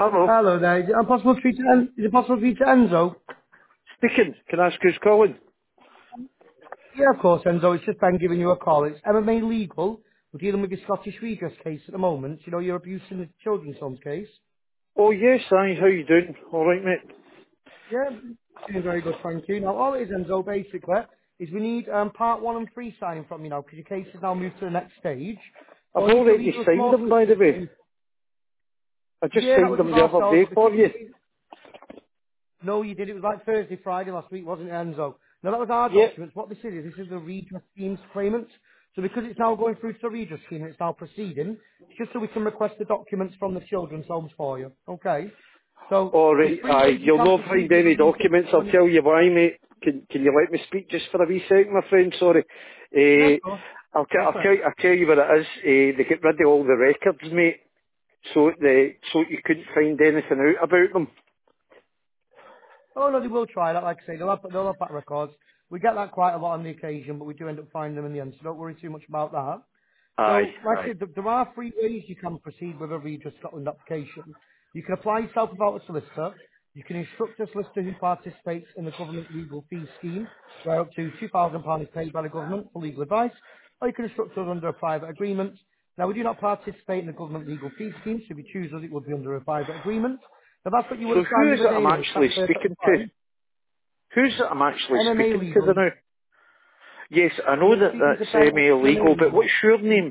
Hello. Hello there. Is it possible to speak to Enzo? Speaking. Can I ask who's calling? Yeah, of course, Enzo. It's just Ben giving you a call. It's MMA Legal. We're dealing with your Scottish Regis case at the moment. You know, your abuse in the children's homes case. Oh yes, aye. How you doing? All right, mate. Yeah, doing very good, thank you. Now, all it is, Enzo, basically, is we need part one and three signing from you now, because your case has now moved to the next stage. So I've I need to already read you a signed small them, by the solicitor way. statement. I just Yeah, that signed was with them the other ourselves, day but because for you you. No, you did. It was like Thursday, Friday last week, wasn't it, Enzo? No, that was our Yeah. documents. What this is the redress scheme's claimant. So because it's now going through to the redress scheme and it's now proceeding, it's just so we can request the documents from the children's homes for you. Okay? So All there's right, three aye. ways you You'll can not proceed find with the any redress documents. I'll scheme. tell you why, mate. Can you let me speak just for a wee second, my friend? Sorry. Yeah, of course. Go for it. I'll tell you what it is. They get rid of all the records, mate. So you couldn't find anything out about them. Oh no, they will try that. Like I say, they'll have back records. We get that quite a lot on the occasion, but we do end up finding them in the end. So don't worry too much about that. Aye, So, like I aye. said, there are three ways you can proceed with a Redress Scotland application. You can apply yourself without a solicitor. You can instruct a solicitor who participates in the government legal fee scheme, where up to £2,000 is paid by the government for legal advice. Or you can instruct us under a private agreement. Now, we do not participate in the government legal fee scheme, so if you choose us, it would be under a private agreement. Now, that's what you would So have signed who the is other it day I'm in, which actually that's speaking perfectly to? fine. Who's it I'm actually MMA speaking to the Legal. now? Yes, I know You're that speaking to that's Ben at semi-illegal, MMA but Legal. what's your name?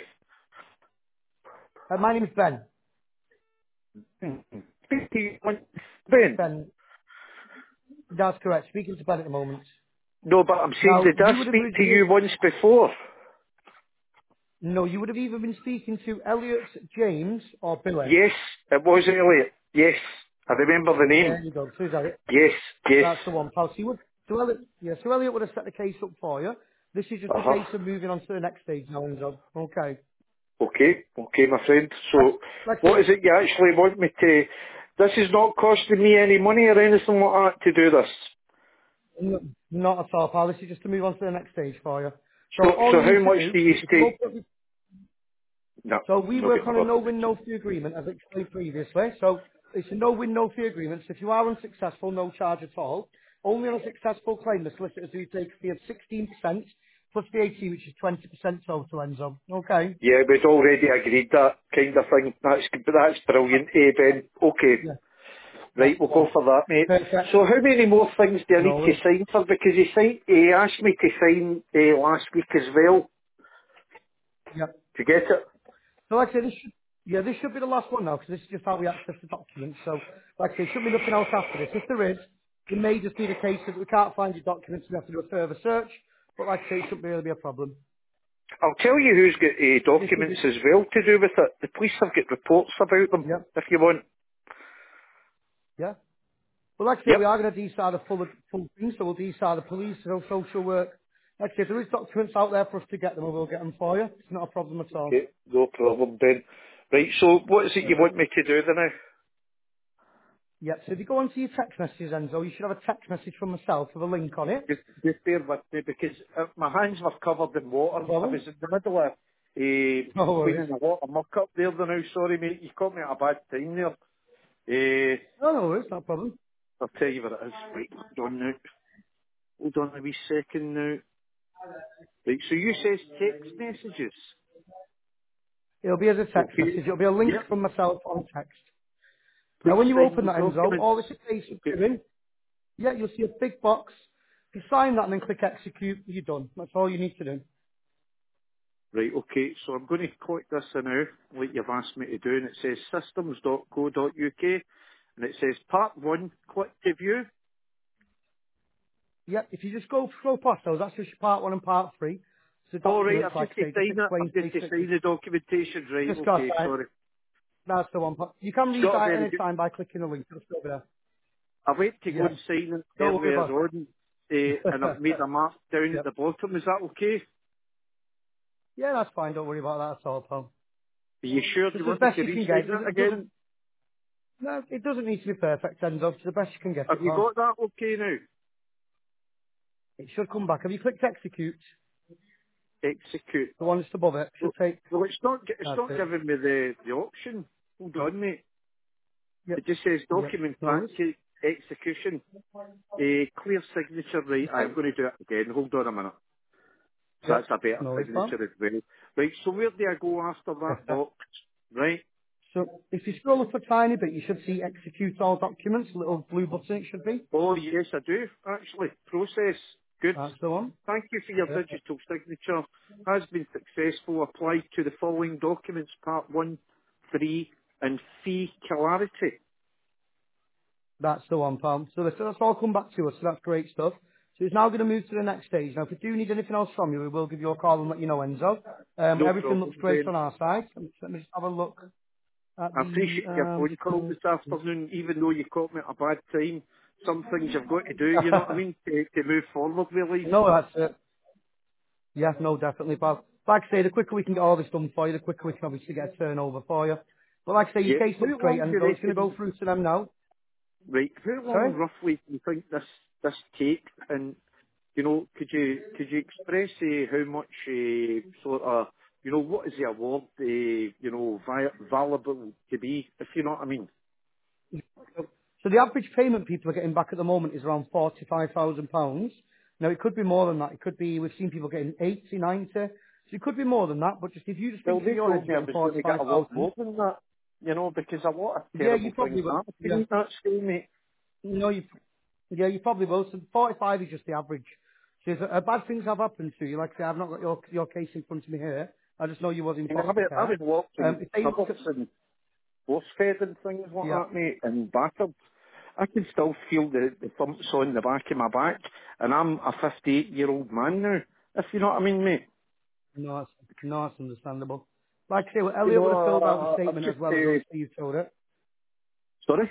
My name is Ben. Speak to you once, Ben. Ben, that's correct. Speaking to Ben at the moment. No, but I'm saying, Now, did you I would have speak to originally, you once before? no, you would have either been speaking to Elliot, James, or Billy. Yes, it was Elliot. Yes, I remember the name. There you go. So is that it? Yes, yes. That's the one, pal. So Elliot would have set the case up for you. This is just a Uh-huh. case of moving on to the next stage now, Enzo. Okay. Okay, okay, my friend. Like, So, like I what said, is it you actually want me to... This is not costing me any money or anything like that to do this. not at all, pal. This is just to move on to the next stage for you. So So all you how need to much do, do you if you take? open up No, So we not work getting on a bothered. no-win, no-fee agreement, as explained previously. So it's a no-win, no-fee agreement. So if you are unsuccessful, no charge at all. Only on a successful claim, the solicitors do take a fee of 16% plus VAT, which is 20% total, Enzo. Okay? Yeah, we'd already agreed that kind of thing. That's brilliant, Ben. Okay, Yeah, right, that's we'll the one. go for that, mate. Perfect. So how many more things do I No need to worries. sign for? Because he asked me to sign last week as well. Yep. To get it? So like I say, this should be the last one now, because this is just how we access the documents. So like I say, shouldn't be nothing else after this. If there is, it may just be the case that we can't find your documents, we have to do a further search. But like I say, it shouldn't really be a problem. I'll tell you who's got This is documents it. as well to do with it. The police have got reports about them, Yep. if you want. Yeah. But like I say, we Yep. are going to decide the full thing, so we'll decide the police, so social work. Like I say, if there is documents out there for us to get them, we'll get them for you. It's not a problem at all. Okay, no problem then. Right, so what is it you want Perfect. me to do then now? Yeah, so if you go onto your text messages, Enzo, you should have a text message from myself with a link on it. Just bear with me because my hands were covered in No water. I was problem. in the middle of No worries. cleaning a lot of muck up there the now. Sorry mate, you caught me at a bad time there. Uh, No, no worries, no problem. I'll tell you what it is. Right, hold on now. Hold on a wee second now. Right, so you says text messages. It'll be as a text Okay. message. It'll be a link Yep. from myself on text. Now, Please when you sign open the that, Enzo, documents. all it's a case of Okay. doing, yeah, you'll see a big box. You sign that and then click execute, you're done. That's all you need to do. Right, okay, so I'm going to click this in now, like you've asked me to do, and it says systems.co.uk, and it says part 1, click to view. Yeah, if you just go scroll past those, that's just part one and part three. So All right, documents, I've like just I to say, just sign it, explains I've just to basically. sign the documentation, right, Just got okay, that. sorry. That's the one. You can read Scott, that at very any good. time by clicking the link. Just over there. I went to go Yeah. and sign it Don't worry earlier about on, it. and I've made a mark down at Yep. the bottom, is that okay? Yeah, that's fine. Don't worry about that at all, pal. Are you sure Just you as want me best to you can get. re-sign it It again? doesn't. No, it doesn't need to be perfect, Enzo. It's the best you can get Have it, you pal. got that okay now? It should come back. Have you clicked execute? Execute. The one just above it should Well, take. well, it's not That's giving it. me the option. Hold on, mate. Yep. It just says Yep. document No worries. execution. A clear signature, right? I'm Okay. going to do it again. Hold on a minute. So Yep. that's a better No worries, pal. signature as well. Right, so where do I go after that Perfect. box? Right? So if you scroll up a tiny bit, you should see execute all documents, a little blue button it should be. Oh, yes, I do, actually. Process. Good. That's the one. Thank you for your Perfect. digital signature. Has been successful. Applied to the following documents, Part 1, 3, and fee clarity. That's the one, pal. So that's all come back to us, so that's great stuff. So it's now going to move to the next stage. Now, if we do need anything else from you, we will give you a call and let you know, Enzo. No Everything looks problem, great Ben. on our side. Let me just have a look at I the appreciate your phone call this afternoon, even though you caught me at a bad time. Some things you've got to do, you know what I mean, to move forward, really. No, that's it. Yeah, no, definitely, pal. Like I say, the quicker we can get all this done for you, the quicker we can obviously get a turnover for you. But like I say, your Yeah. case looks How great, long do you Enzo. It's going to go reckon, through to them now. right, how long Sorry? roughly do you think this takes? And, you know, could you express how much sort of, you know, what is the award, you know, valuable to be, if you know what I mean? So the average payment people are getting back at the moment is around £45,000. Now it could be more than that. It could be, we've seen people getting 80, 90. So it could be more than that, but just if you just Well, think for they your head told you're me I getting was going to get a lot 45,000, more than that, you know, because a lot of yeah, you terrible probably things will. happen to Yeah. me, that's mate. No, yeah, you probably will. So 45 is just the average. So if bad things have happened to you, like I say, I've not got your case in front of me here. I just know you was in And foster I care. was locked in If they look cupboards at, and force fed and things like yeah, that, mate, and battered. I can still feel the thumps on the back of my back, and I'm a 58-year-old man now, if you know what I mean, mate. no, that's understandable. Like I say, well, You Elliot know, would have filled out the I've statement as just, well as obviously you told it. sorry?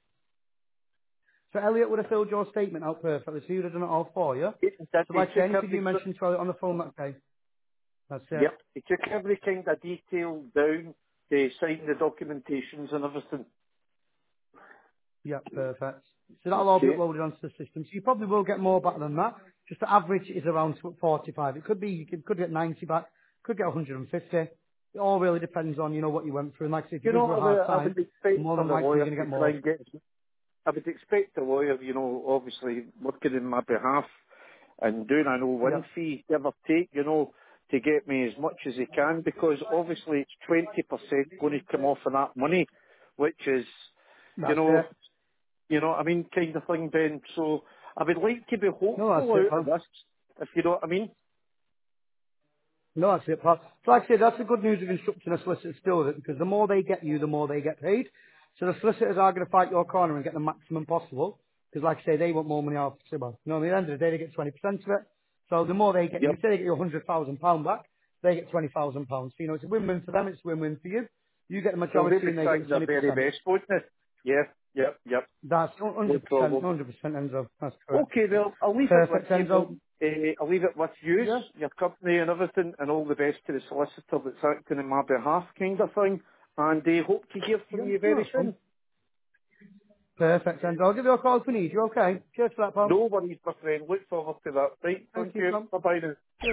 So Elliot would have filled your statement out perfectly, so he would have done it all for you. So He like I say, took anything you mentioned to Elliot on the phone that day, that's it. yep, he took every kind of detail down to sign the documentations and everything. Yeah, perfect. So that'll all be Okay. uploaded onto the system. So you probably will get more back than that. Just the average is around 45. It could be, could get 90 back, could get 150. It all really depends on, you know, what you went through. And like I say, if You you've been know, through a hard I time, would expect more for than the likely you're lawyer going to to get try more. and get, I would expect the lawyer, you know, obviously working in my behalf and doing an Yeah, 01 fee, give or take, you know, to get me as much as he can, because obviously it's 20% going to come off of that money, which is, you that's know, it. what I mean, kind of thing, Ben. So I would like to be No, that's hopeful it, out of pal. this, if you know what I mean. No, that's it, pal. So like I said, that's the good news of instructing a solicitor to deal with it, because the more they get you, the more they get paid. So the solicitors are going to fight your corner and get the maximum possible, because like I say, they want more money off the well, you know, at the end of the day, they get 20% of it. So the more they get you, Yep. say they get you £100,000 back, they get £20,000. So, you know, it's a win-win for them, it's a win-win for you. You get the Well, they'll majority be and they get trying the their very 20%. best, won't they? Yeah, yep. That's No 100%, problem. 100% Enzo. That's correct. Okay, well, I'll leave it with Perfect, you, Enzo. Ben. I'll leave it with you, Yeah, your company and everything, and all the best to the solicitor that's acting on my behalf, kind of thing. And hope to hear from yeah, you no, very that's fun. soon. Perfect, Enzo. I'll give you a call if we need you, okay? Cheers for that, pal. No worries, my friend. Look forward to that. Right, Thank thank you, you. Tom. Bye-bye now. Cheers.